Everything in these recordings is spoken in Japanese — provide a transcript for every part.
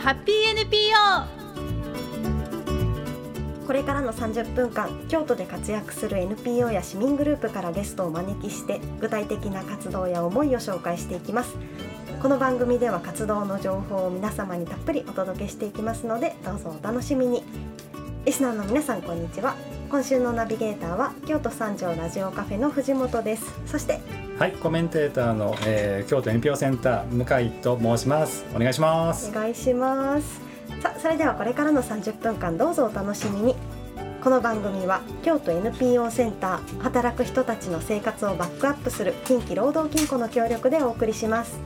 ハッピー NPO。 これからの30分間、京都で活躍する NPO や市民グループからゲストをお招きして、具体的な活動や思いを紹介していきます。この番組では活動の情報を皆様にたっぷりお届けしていきますので、どうぞお楽しみに。リスナーの皆さん、こんにちは。今週のナビゲーターは京都三条ラジオカフェの藤本です。そしてはい、コメンテーターの、京都 NPO センター向井と申します。お願いします。 お願いします。さあ、それではこれからの30分間、どうぞお楽しみに。この番組は京都 NPO センター、働く人たちの生活をバックアップする近畿労働金庫の協力でお送りします。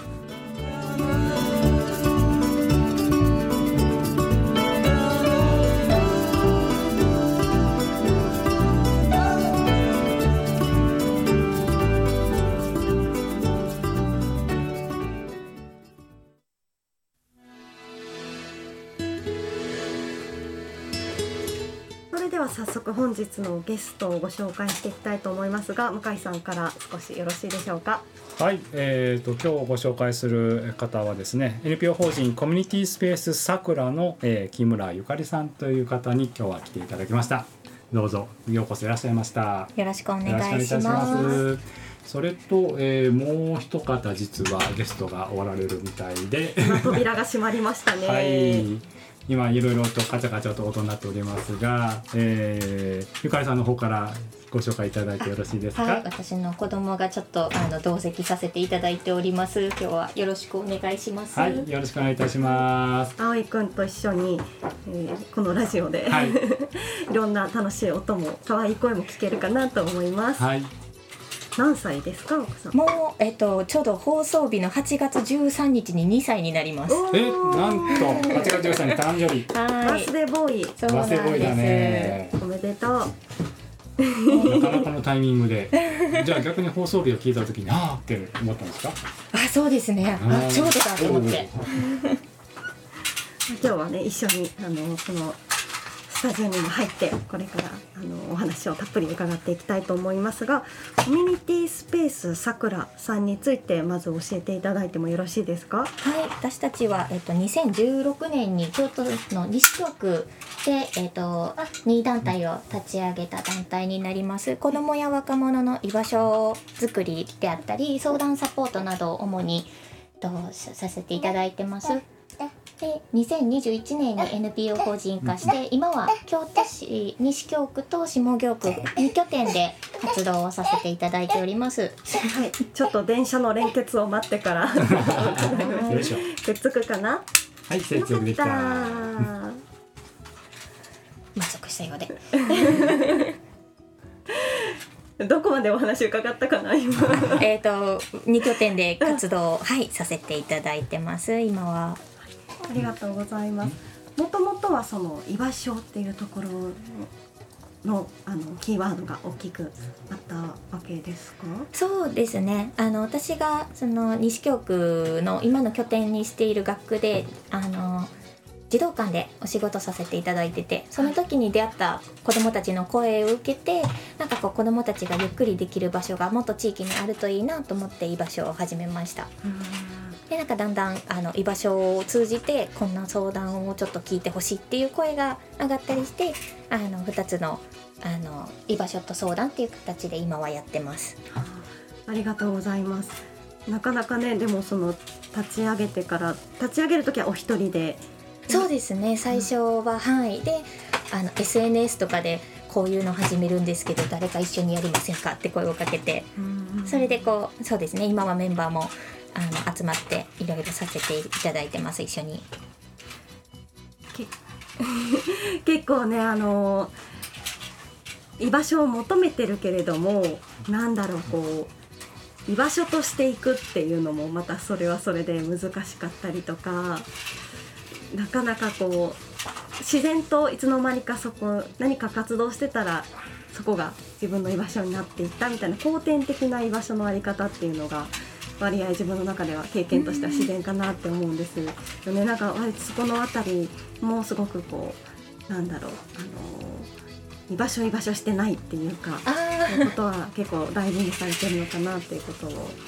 早速本日のゲストをご紹介していきたいと思いますが、向井さんから少しよろしいでしょうか。 はい、今日ご紹介する方はですね、 NPO 法人コミュニティスペースさくらの、木村ゆかりさんという方に今日は来ていただきました。どうぞようこそいらっしゃいました。 よろしくお願いします。 それと、もう一方実はゲストがおられるみたいで扉が閉まりましたね。 はい、今いろいろとカチャカチャと音になっておりますが、ゆかりさんの方からご紹介いただいてよろしいですか。 はい、私の子供がちょっと同席させていただいております。今日はよろしくお願いします。 はい、よろしくお願いいたします。 葵くんと一緒に、このラジオで、はい、いろんな楽しい音も可愛い声も聞けるかなと思います。 はい。 何歳ですか、奥さん。 もう、ちょうど放送日の8月13日に2歳になります。 なんと8月13日誕生日。 バースデーボーイ。 バースデーボーイだね。 おめでとう。 なかなかのタイミングでじゃあ逆に放送日を聞いた時にあーって思ったんですか。 そうですね。ちょうどだと思って今日はね、一緒にこのスタジオにも入ってこれからお話をたっぷり伺っていきたいと思いますが、コミュニティスペースさくらさんについてまず教えていただいてもよろしいですか。 はい、私たちは、2016年に京都の西京区で、2団体を立ち上げた団体になります。子どもや若者の居場所づくりであったり相談サポートなどを主にさせていただいてます。で2021年に NPO 法人化して、今は京都市西京区と下京区2拠点で活動をさせていただいております。 はい、ちょっと電車の連結を待ってからくっつくかな。 はい、接続できた。 満足したようでどこまでお話伺ったかな今。 2拠点で活動を、させていただいてます。今はありがとうございます。もともとはその居場所っていうところのキーワードが大きくあったわけですか。 そうですね。私がその西京区の今の拠点にしている学区で児童館でお仕事させていただいてて、その時に出会った子どもたちの声を受けて、なんか子どもたちがゆっくりできる場所がもっと地域にあるといいなと思って居場所を始めました。でなんかだんだん居場所を通じてこんな相談をちょっと聞いてほしいっていう声が上がったりして、2つの居場所と相談っていう形で今はやってます。 ありがとうございます。なかなかね、でもその立ち上げてから立ち上げるときはお一人で。 そうですね、最初は、でSNS とかでこういうの始めるんですけど誰か一緒にやりませんかって声をかけて、それでそうですね、今はメンバーも集まっていろいろさせていただいてます。一緒に結構ね、居場所を求めてるけれども、なんだろう、居場所としていくっていうのもまたそれはそれで難しかったりとか、なかなか自然といつの間にかそこ何か活動してたらそこが自分の居場所になっていったみたいな後天的な居場所の在り方っていうのが割合自分の中では経験としては自然かなって思うんですよね。なんか割とそこのあたりもすごくなんだろう、居場所してないっていうか、そういうことは結構大事にされてるのかなっていうことを感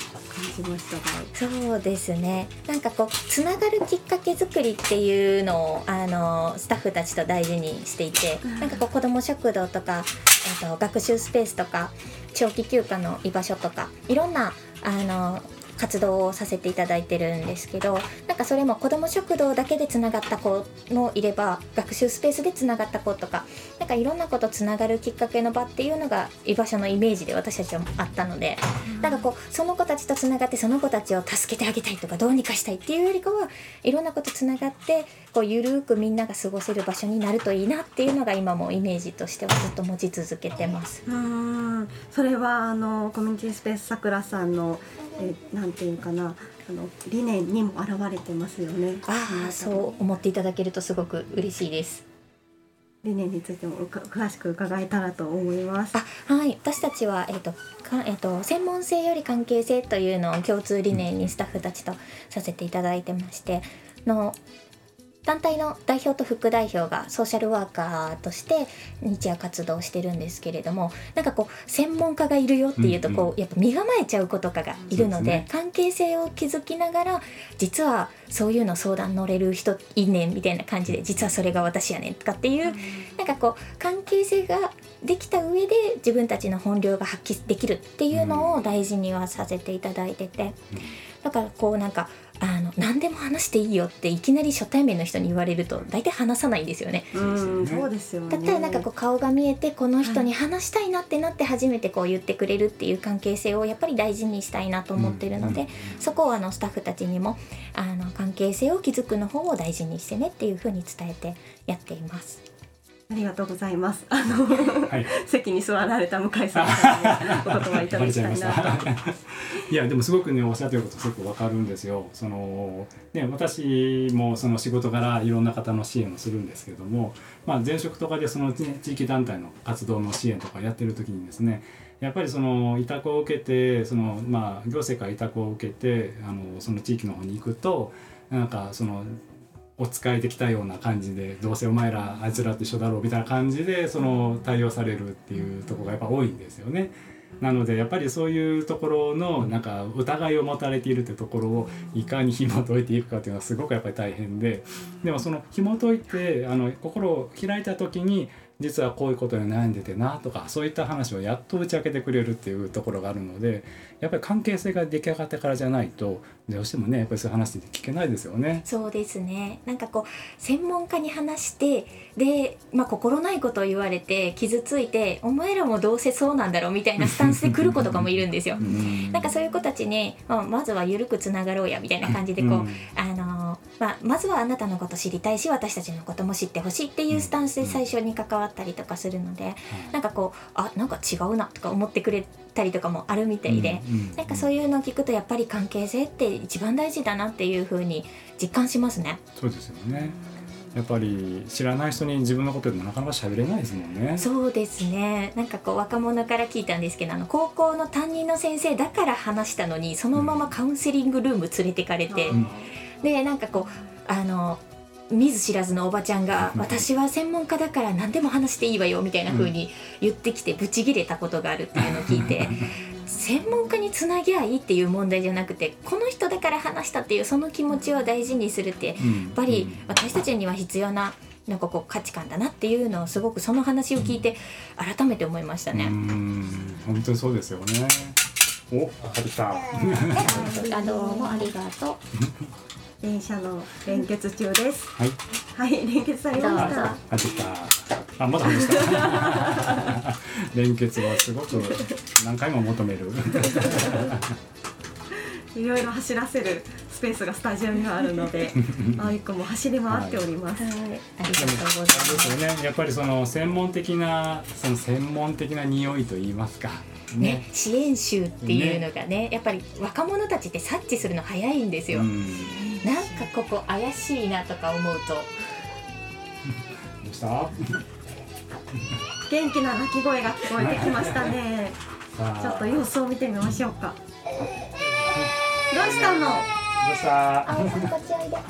じましたが。 そうですね、なんかこうつながるきっかけ作りっていうのをスタッフたちと大事にしていて、なんかこう子ども食堂とか、学習スペースとか長期休暇の居場所とかいろんな活動をさせていただいてるんですけど、なんかそれも子ども食堂だけでつながった子もいれば学習スペースでつながった子とか、なんかいろんな子とつながるきっかけの場っていうのが居場所のイメージで私たちはあったので、なんかこうその子たちとつながってその子たちを助けてあげたいとかどうにかしたいっていうよりかはいろんな子とつながってこうゆるくみんなが過ごせる場所になるといいなっていうのが今もイメージとしてはずっと持ち続けてます。 それはコミュニティスペースさくらさんのなんていうかな理念にも表れてますよね。 そう思っていただけるとすごく嬉しいです。 理念についても詳しく伺えたらと思います。 はい、私たちは、専門性より関係性というのを共通理念にスタッフたちとさせていただいてまして、団体の代表と副代表がソーシャルワーカーとして日夜活動してるんですけれども、なんかこう専門家がいるよっていうとこう、やっぱ身構えちゃう子とかがいるので、関係性を築きながら実はそういうの相談乗れる人いいねんみたいな感じで、実はそれが私やねんとかっていう、なんかこう関係性ができた上で自分たちの本領が発揮できるっていうのを大事にはさせていただいてて、だからこうなんか何でも話していいよっていきなり初対面の人に言われると大体話さないんですよね。 そうですよね。 だったらなんかこう顔が見えてこの人に話したいなってなって初めてこう言ってくれるっていう関係性をやっぱり大事にしたいなと思ってるので、そこをスタッフたちにも関係性を築くの方を大事にしてねっていう風に伝えてやっています。 ありがとうございます。席に座られた向井さんからお言葉いただきたいなと。 いやでもすごくねおっしゃってることすごくわかるんですよ。私もその仕事柄いろんな方の支援をするんですけども、前職とかでその、地域団体の活動の支援とかやってる時にですね、やっぱりその委託を受けて行政から委託を受けてその地域の方に行くと、なんかそのお使いできたような感じで、どうせお前らあいつらと一緒だろうみたいな感じで対応されるっていうところがやっぱ多いんですよね。なのでやっぱりそういうところのなんか疑いを持たれているというところをいかに紐解いていくかっていうのはすごくやっぱり大変で、でもその紐解いて心を開いた時に実はこういうことに悩んでてなとか、そういった話をやっと打ち明けてくれるっていうところがあるので、やっぱり関係性が出来上がってからじゃないとどうしてもね、やっぱりそういう話って聞けないですよね。 そうですね。なんかこう専門家に話してで、心ないことを言われて傷ついて、お前らもどうせそうなんだろうみたいなスタンスで来る子とかもいるんですよ。なんかそういう子たちに、まずは緩くつながろうやみたいな感じでこう、まずはあなたのこと知りたいし私たちのことも知ってほしいっていうスタンスで最初に関わったりとかするので、なんかこうなんか違うなとか思ってくれたりとかもあるみたいで、なんかそういうのを聞くとやっぱり関係性って一番大事だなっていう風に実感しますね。 そうですよね。やっぱり知らない人に自分のことでなかなか喋れないですもんね。 そうですね。なんかこう若者から聞いたんですけど、高校の担任の先生だから話したのにそのままカウンセリングルーム連れてかれて、でなんかこう見ず知らずのおばちゃんが私は専門家だから何でも話していいわよみたいな風に言ってきてブチギレたことがあるっていうのを聞いて専門家につなぎゃいいっていう問題じゃなくて、この人だから話したっていうその気持ちを大事にするってやっぱり私たちには必要ななんかこう価値観だなっていうのをすごくその話を聞いて改めて思いましたね。 本当にそうですよね。お、当たってきた。 どうもありがとう。 電車の連結中です。 はい。 はい、連結されました。 当たってきた。まだ外した。連結はすごく何回も求める。 いろいろ走らせるスペースがスタジオにはあるので、あいくも走り回っております。 ありがとうございます。 ですよね。やっぱりその専門的な匂いと言いますか。 ね、支援集っていうのが ねやっぱり若者たちって察知するの早いんですよ。なんかここ怪しいなとか思うとどうした元気な鳴き声が聞こえてきましたね。ちょっと様子を見てみましょうか。どうしたの？ どうした？ あおさんこっちおいで。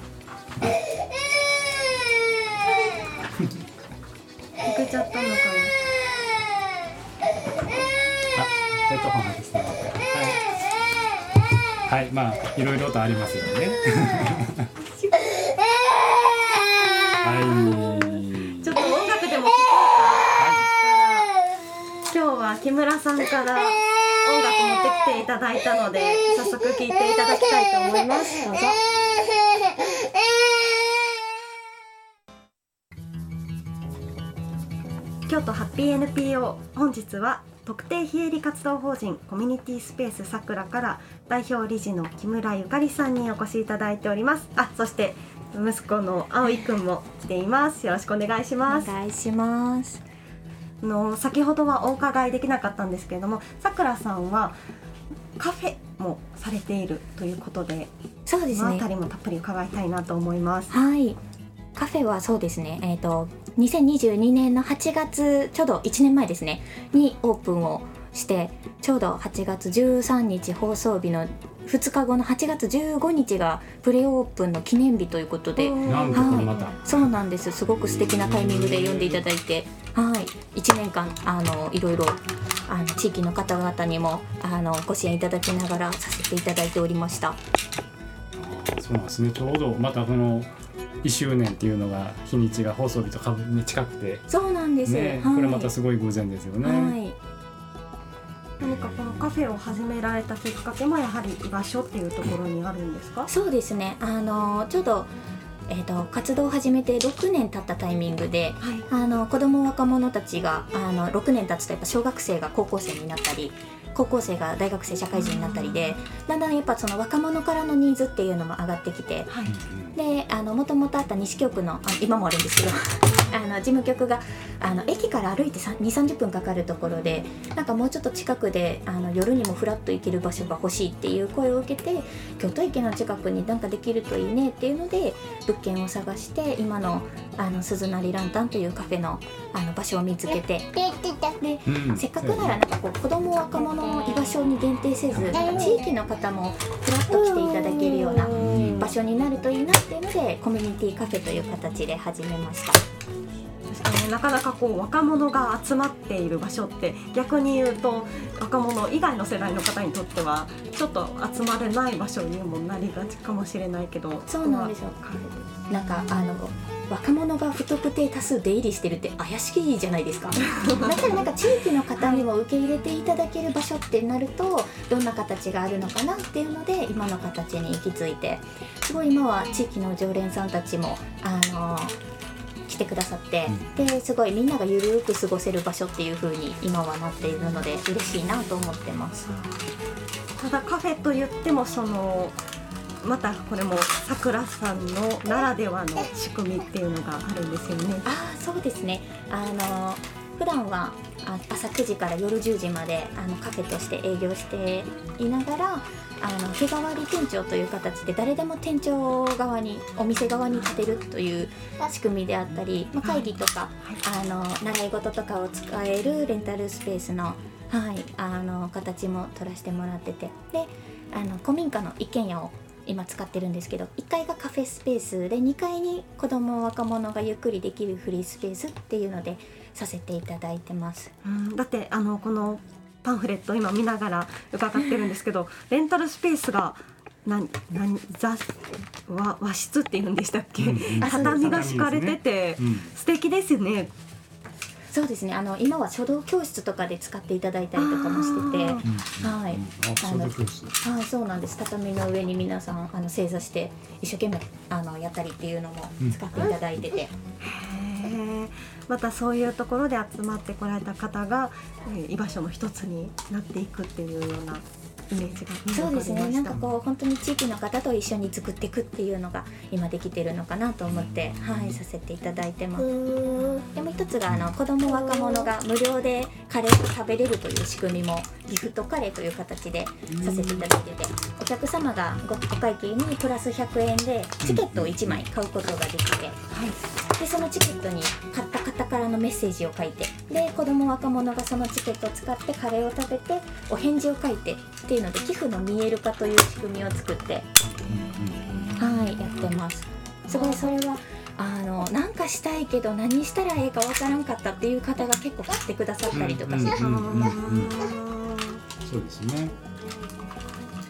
抜けちゃったのかな。 ヘッドホン外してもらって、 はい、まあいろいろとありますよね。はい。 ちょっと音楽でも聴こうか。今日は木村さんから音楽持ってきていただいたので、早速聴いていただきたいと思います。どうぞ。京都ハッピー NPO、本日は特定非営利活動法人コミュニティスペースさくらから代表理事の木村ゆかりさんにお越しいただいております。そして息子の葵くんも来ています。よろしくお願いします。 お願いします。 先ほどはお伺いできなかったんですけれども、さくらさんはカフェもされているということで、 そうですね、 そのあたりもたっぷり伺いたいなと思います。 はい、カフェはそうですね、2022年の8月ちょうど1年前ですねにオープンをして、ちょうど8月13日放送日の2日後の8月15日がプレオープンの記念日ということで、 なんとこれまた、 そうなんです。すごく素敵なタイミングで呼んでいただいて、1年間いろいろ地域の方々にもご支援いただきながらさせていただいておりました。 そうなんですね。ちょうどまたこの1周年っていうのが日にちが放送日とかぶ近くて、 そうなんです、 ね、これまたすごい偶然ですよね。 何かこのカフェを始められたきっかけもやはり居場所っていうところにあるんですか？ そうですね、ちょうど、活動を始めて6年経ったタイミングで、子ども若者たちが6年経つとやっぱ小学生が高校生になったり、高校生が大学生社会人になったりで、だんだんやっぱその若者からのニーズっていうのも上がってきて、でもともとあった西京区の今もあるんですけど事務局が駅から歩いて2、30分かかるところで、なんかもうちょっと近くで夜にもフラッと行ける場所が欲しいっていう声を受けて、京都駅の近くになんかできるといいねっていうので物件を探して、今の鈴なりランタンというカフェの場所を見つけて、で、せっかくならなんかこう子ども若者の居場所に限定せず、地域の方もフラッと来ていただけるような場所になるといいなっていうので、コミュニティカフェという形で始めました。 なかなかこう若者が集まっている場所って逆に言うと若者以外の世代の方にとってはちょっと集まれない場所にもなりがちかもしれないけど、 そうなんですよ。なんか若者が不特定多数出入りしてるって怪しいじゃないですか。だからなんか地域の方にも受け入れていただける場所ってなるとどんな形があるのかなっていうので今の形に行き着いて、すごい今は地域の常連さんたちも来てくださって、ですごいみんながゆるく過ごせる場所っていう風に今はなっているので嬉しいなと思ってます。 ただカフェと言ってもまたこれもさくらさんのならではの仕組みっていうのがあるんですよね。 そうですね。普段は朝9時から夜10時までカフェとして営業していながら日替わり店長という形で誰でも店長側にお店側に立てるという仕組みであったり、会議とか、習い事とかを使えるレンタルスペースの、形も取らせてもらってて、で古民家の一軒家を今使ってるんですけど、1階がカフェスペースで2階に子ども若者がゆっくりできるフリースペースっていうのでさせていただいてます。 だってこのパンフレット今見ながら伺ってるんですけどレンタルスペースが和室っていうんでしたっけ、畳が敷かれてて、素敵ですね。 そうですね。今は書道教室とかで使っていただいたりとかもしてて、そうなんです。畳の上に皆さん正座して一生懸命やったりっていうのも使っていただいてて、 またそういうところで集まってこられた方が居場所の一つになっていくっていうようなイメージが見えました。 そうですね。なんかこう本当に地域の方と一緒に作っていくっていうのが今できてるのかなと思って、させていただいてます。でも一つが子ども若者が無料でカレーを食べれるという仕組みもギフトカレーという形でさせていただいてて、お客様がお会計にプラス100円でチケットを1枚買うことができて、でそのチケットに買った方からのメッセージを書いて、で子ども若者がそのチケットを使ってカレーを食べてお返事を書いてっていうので寄付の見える化という仕組みを作って、やってます。すごいそれはなんかしたいけど何したらええかわからんかったっていう方が結構来てくださったりとかして、 そうですね。なるほ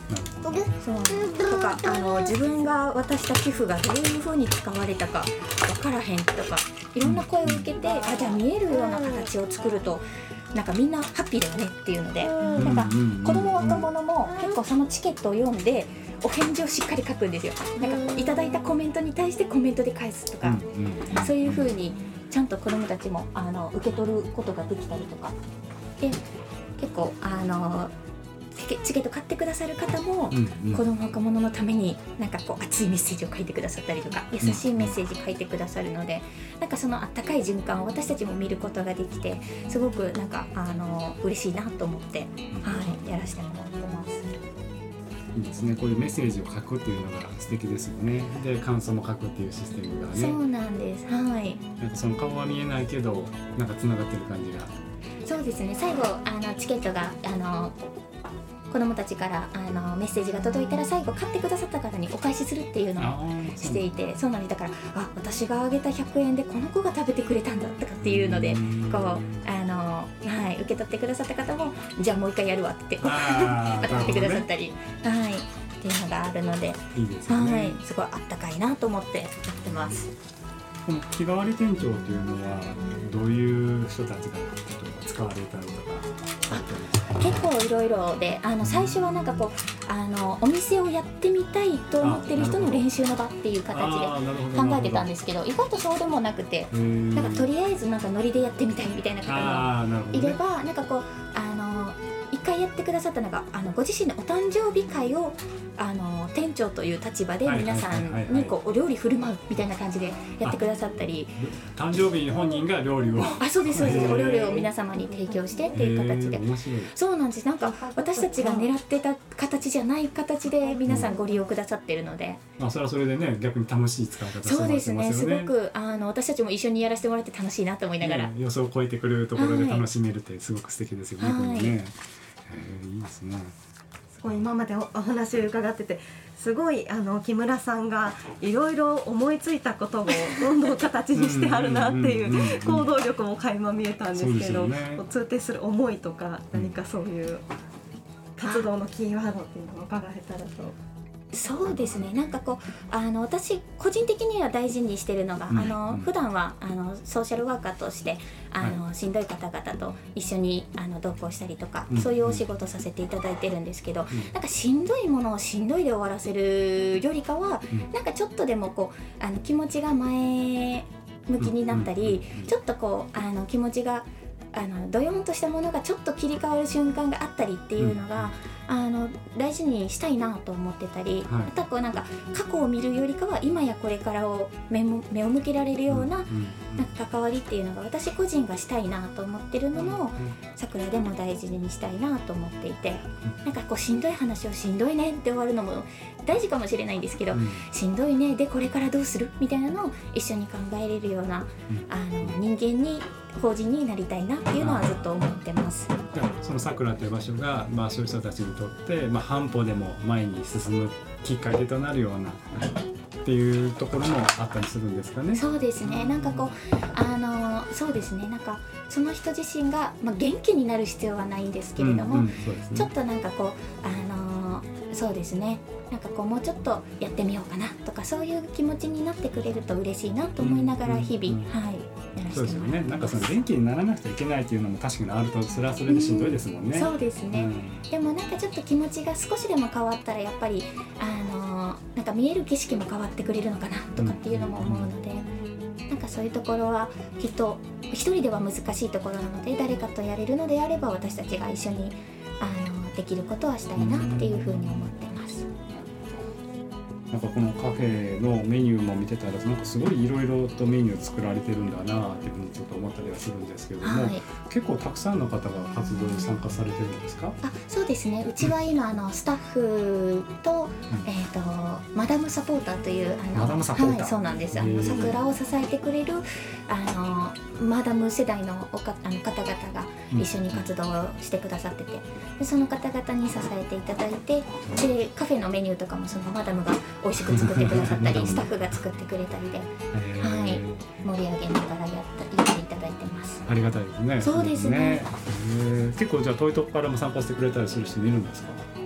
そうとか自分が渡した寄付がどういう風に使われたか分からへんとかいろんな声を受けて、じゃあ見えるような形を作るとなんかみんなハッピーだよねっていうので、なんか子供若者も結構そのチケットを読んでお返事をしっかり書くんですよ。なんかいただいたコメントに対してコメントで返すとか、そういう風にちゃんと子供たちも受け取ることができたりとかで、結構チケット買ってくださる方も、子供若者のためになんかこう熱いメッセージを書いてくださったりとか、優しいメッセージ書いてくださるので、なんかそのあったかい循環を私たちも見ることができて、すごくなんか嬉しいなと思って、やらせてもらってます。 いいですね。こういうメッセージを書くっていうのが素敵ですよね。で感想も書くっていうシステムがね。 そうなんです。はい。 なんかその顔は見えないけどなんかつながってる感じが。 そうですね。最後チケットが子どもたちからメッセージが届いたら最後買ってくださった方にお返しするっていうのをしていて、そうなんです。だから私があげた100円でこの子が食べてくれたんだとかっていうので、こう受け取ってくださった方もじゃあもう一回やるわってまた買ってくださったり、っていうのがあるので、 いいですよね。 すごいあったかいなと思ってやってます。 この日替わり店長というのはどういう人たちが使われたりとか。 結構いろいろで最初はなんかこうお店をやってみたいと思ってる人の練習の場っていう形で考えてたんですけど、意外とそうでもなくて、なんかとりあえずなんかノリでやってみたいみたいな方もいれば、なんかこう一回やってくださったのがご自身のお誕生日会を店長という立場で皆さんにこうお料理振る舞うみたいな感じでやってくださったり、 誕生日本人が料理をそうですそうです、お料理を皆様に提供してっていう形で、そうなんです。なんか私たちが狙ってた形じゃない形で皆さんご利用くださってるので、 それはそれでね、逆に楽しい使い方してますよね。 そうですね、すごく私たちも一緒にやらせてもらって楽しいなと思いながら、 予想を超えてくるところで楽しめるってすごく素敵ですよね。これね、いいですね。 すごい今までお話を伺ってて、すごい木村さんがいろいろ思いついたことをどんどん形にしてあるなっていう行動力も垣間見えたんですけど、通底する思いとか何かそういう活動のキーワードっていうのを伺えたらと。 そうですね、なんかこう私個人的には大事にしてるのが、普段はソーシャルワーカーとしてしんどい方々と一緒に同行したりとか、そういうお仕事させていただいてるんですけど、なんかしんどいものをしんどいで終わらせるよりかは、なんかちょっとでもこう気持ちが前向きになったり、ちょっとこう気持ちがドヨンとしたものがちょっと切り替わる瞬間があったりっていうのが、大事にしたいなと思ってたり、あとはこうなんか過去を見るよりかは今やこれからを目を向けられるような、なんか関わりっていうのが私個人がしたいなと思ってるのも桜でも大事にしたいなと思っていて、なんかこうしんどい話をしんどいねって終わるのも大事かもしれないんですけど、しんどいねでこれからどうするみたいなのを一緒に考えれるような人間に法人になりたいなっていうのはずっと思ってます。 その桜という場所が、そういう人たちにとって、半歩でも前に進むきっかけとなるようなっていうところもあったりするんですかね。 そうですね、なんかこうそうですね、なんかその人自身が、元気になる必要はないんですけれども、ちょっとなんかこうそうですね、なんかこうもうちょっとやってみようかなとか、そういう気持ちになってくれると嬉しいなと思いながら日々、やらせてもらってます。 そうですよね。なんかその元気にならなくちゃいけないっていうのも確かにあると、それはそれでしんどいですもんね。 そうですね、でもなんかちょっと気持ちが少しでも変わったらやっぱりなんか見える景色も変わってくれるのかなとかっていうのも思うので、なんかそういうところはきっと一人では難しいところなので、誰かとやれるのであれば私たちが一緒にできることはしたいなっていうふうに思ってます。 なんかこのカフェのメニューも見てたら、なんかすごいいろいろとメニュー作られてるんだなっていうふうにちょっと思ったりはするんですけども、結構たくさんの方が活動に参加されてるんですか？ そうですね、うちは今スタッフと、マダムサポーターというマダムサポーター、 そうなんです。桜を支えてくれるマダム世代の方々が一緒に活動してくださってて、でその方々に支えていただいて、でカフェのメニューとかもそのマダムが美味しく作ってくださったりスタッフが作ってくれたりで、盛り上げながらやっていただいてます。 ありがたいですね。 そうですね。 結構じゃあ遠いとこからも参加してくれたりする人もいるんですか？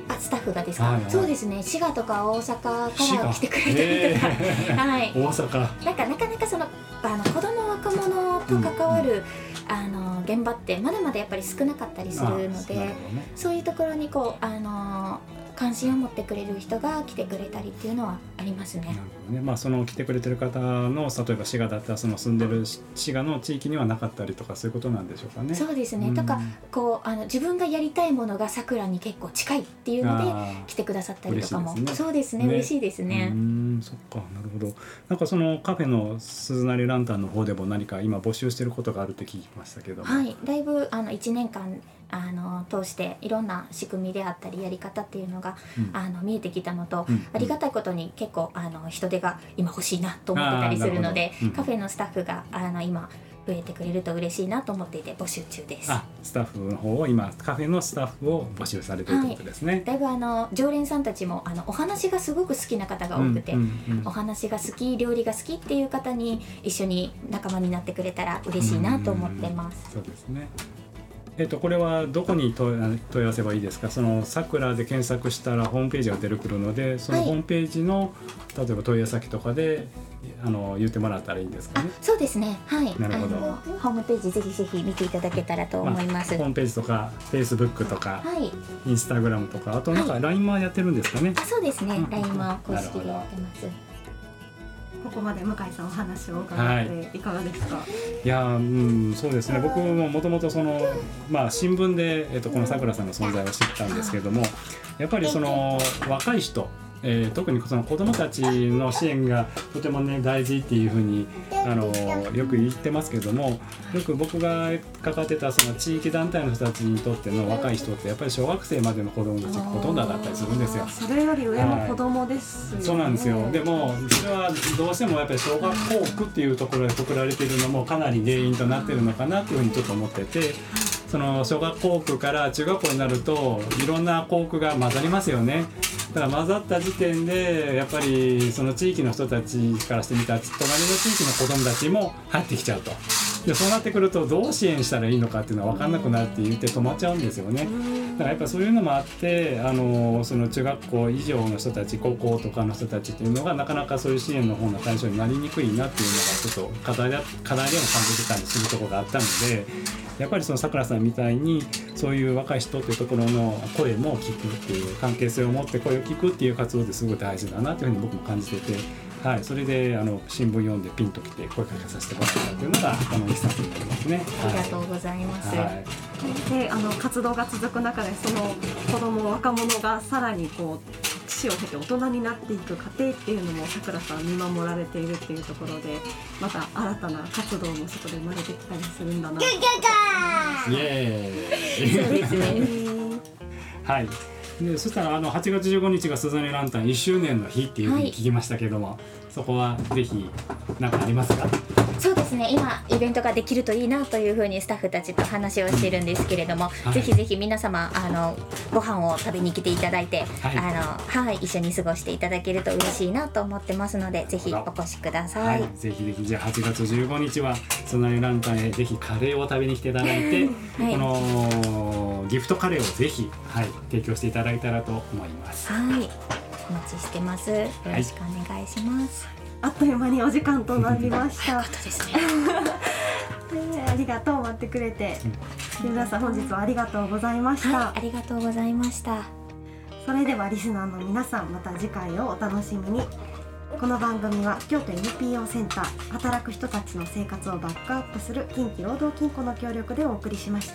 スタッフがですか、 はいはい、 そうですね、滋賀とか大阪から来てくれたりとか、はい、 大阪なかなかその子ども若者と関わる、現場ってまだまだやっぱり少なかったりするので、そういうところにこう関心を持ってくれる人が来てくれたりっていうのはありますね。 なるほどね。まあ、その来てくれてる方の例えば滋賀だったらその住んでる滋賀の地域にはなかったりとかそういうことなんでしょうかね。 そうですね、とかこう自分がやりたいものがさくらに結構近いっていうので来てくださったりとかも、ね、そうですね、嬉しいですね。 そっか、なるほど。なんかそのカフェの鈴なりランタンの方でも何か今募集してることがあるって聞きましたけども、 はい、だいぶ1年間通していろんな仕組みであったりやり方っていうのが、見えてきたのと、ありがたいことに結構人手が今欲しいなと思ってたりするので、カフェのスタッフが今増えてくれると嬉しいなと思っていて募集中です。 スタッフの方を今カフェのスタッフを募集されているということですね。はい、 だいぶ常連さんたちもお話がすごく好きな方が多くて、お話が好き、料理が好きっていう方に一緒に仲間になってくれたら嬉しいなと思ってます。 そうですね。これはどこに問い合わせばいいですか。そのさくらで検索したらホームページが出てくるので、そのホームページの、例えば問い合わせ先とかで言ってもらったらいいんですかね。 そうですね、はい、 なるほど。 ホームページぜひぜひ見ていただけたらと思います。 ホームページとか Facebook とか、インスタグラムとか、あとなんか LINE もやってるんですかね。 そうですね、LINE も公式でやってます。 ここまで向井さんお話を伺っていかがですか。 いや、そうですね。僕ももともと新聞で、このさくらさんの存在を知ったんですけれども、やっぱりその若い人、特にその子どもたちの支援がとてもね大事っていうふうによく言ってますけども、よく僕が関わってたその地域団体の人たちにとっての若い人ってやっぱり小学生までの子どもたちがほとんどだったりするんですよ。 それより上の子どもですよね。 そうなんですよ。でもそれはどうしてもやっぱり小学校区っていうところでくくられているのもかなり原因となっているのかなっていうふうにちょっと思ってて、その小学校区から中学校になるといろんな校区が混ざりますよね。だから混ざった時点でやっぱりその地域の人たちからしてみたら隣の地域の子どもたちも入ってきちゃうと。でそうなってくるとどう支援したらいいのかっていうのは分かんなくなるって言って止まっちゃうんですよね。だからやっぱそういうのもあってその中学校以上の人たち、高校とかの人たちっていうのがなかなかそういう支援の方の対象になりにくいなっていうのがちょっと課題でも感じてたりするところがあったので、やっぱりそのさくらさんみたいにそういう若い人っていうところの声も聞くっていう、関係性を持って声を聞くっていう活動ってすごい大事だなというふうに僕も感じてて、はい、それで新聞読んでピンときて声かけさせてもらったというのがこのいきさつになりますね。 ありがとうございます。 で活動が続く中でその子ども若者がさらにこう年を経て大人になっていく過程っていうのもさくらさん見守られているっていうところで、また新たな活動もそこで生まれてきたりするんだなと。 イエーイ。 そうですね。 はい。でそしたら8月15日が鈴なりランタン1周年の日っていうふうに聞きましたけども、そこはぜひ何かありますか。 そうですね、今イベントができるといいなというふうにスタッフたちと話をしているんですけれども、ぜひぜひ皆様ご飯を食べに来ていただいて、一緒に過ごしていただけると嬉しいなと思ってますので、ぜひお越しください。 ぜひぜひ、じゃあ8月15日は鈴なりランタンへぜひカレーを食べに来ていただいて、このギフトカレーをぜひ、提供していただいたらと思います。 お待ちしてます。よろしくお願いします。 あっという間にお時間となりました。 よかったですね。 ありがとう、待ってくれて。皆さん本日はありがとうございました。 ありがとうございました。 それではリスナーの皆さん、また次回をお楽しみに。この番組は京都 NPO センター、働く人たちの生活をバックアップする近畿労働金庫の協力でお送りしました。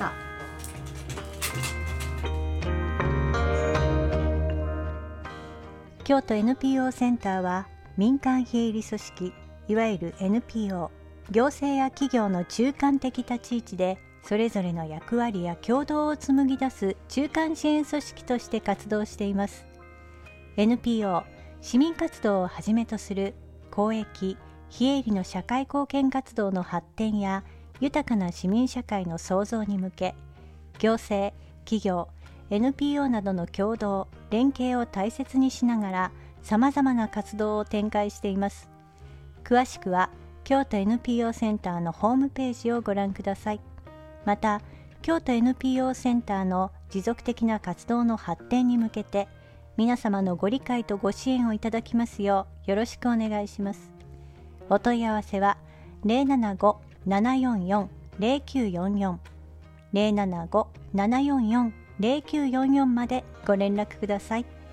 京都 NPO センターは民間非営利組織、いわゆる NPO、行政や企業の中間的立ち位置でそれぞれの役割や共同を紡ぎ出す中間支援組織として活動しています。 NPO、市民活動をはじめとする公益・非営利の社会貢献活動の発展や豊かな市民社会の創造に向け、行政・企業、NPO などの共同・連携を大切にしながらさまざまな活動を展開しています。詳しくは京都 NPO センターのホームページをご覧ください。また京都 NPO センターの持続的な活動の発展に向けて皆様のご理解とご支援をいただきますようよろしくお願いします。お問い合わせは 075-744-0944 075-744-0944までご連絡ください。